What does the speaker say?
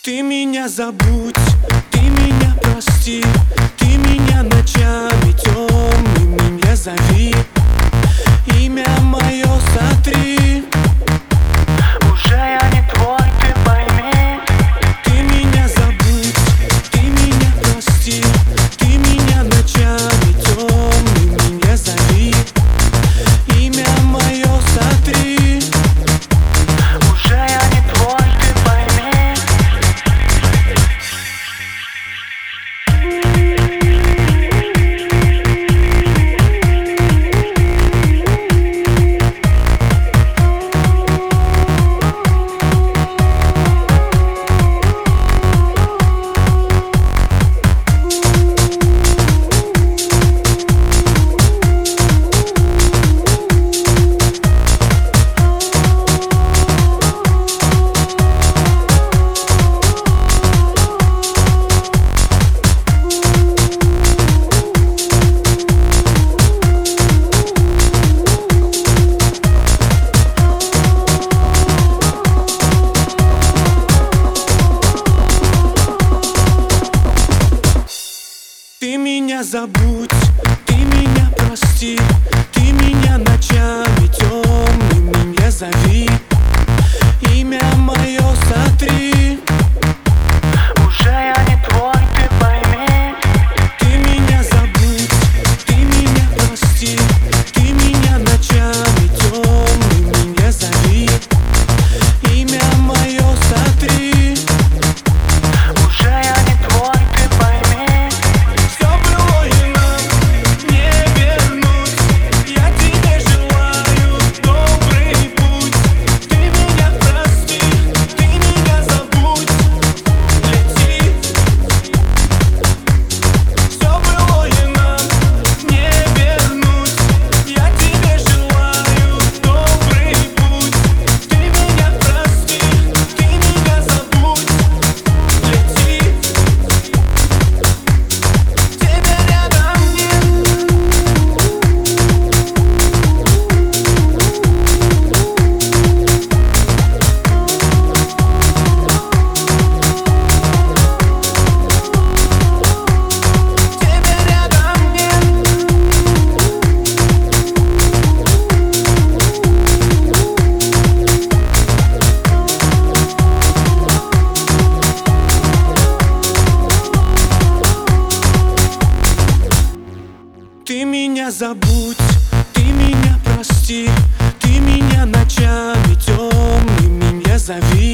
Ты меня забудь, ты меня прости, ты меня ночами темными не зови, имя мое сотри. Уже я не твой, ты пойми. Ты меня забудь, ты меня прости, ты меня ночами темными не зови, имя мое сотри. Уже я не твой, ты пойми. Ты меня забудь, ты меня прости, ты меня ночами темными не зови, имя мое сотри. Уже я не твой, ты пойми. Ты меня забудь, ты меня прости, ты меня ночами темными не зови, имя мое сотри. Уже я не твой, ты пойми. Все было и нам не вернуть, я тебе желаю добрый путь. Ты меня прости, ты меня забудь, лети. Все было и нам не вернуть, я тебе желаю добрый путь. Ты меня прости, ты меня забудь, лети. Тебя рядом нет. Тебя рядом нет. Ты меня забудь, ты меня прости, ты меня ночами темными не зови,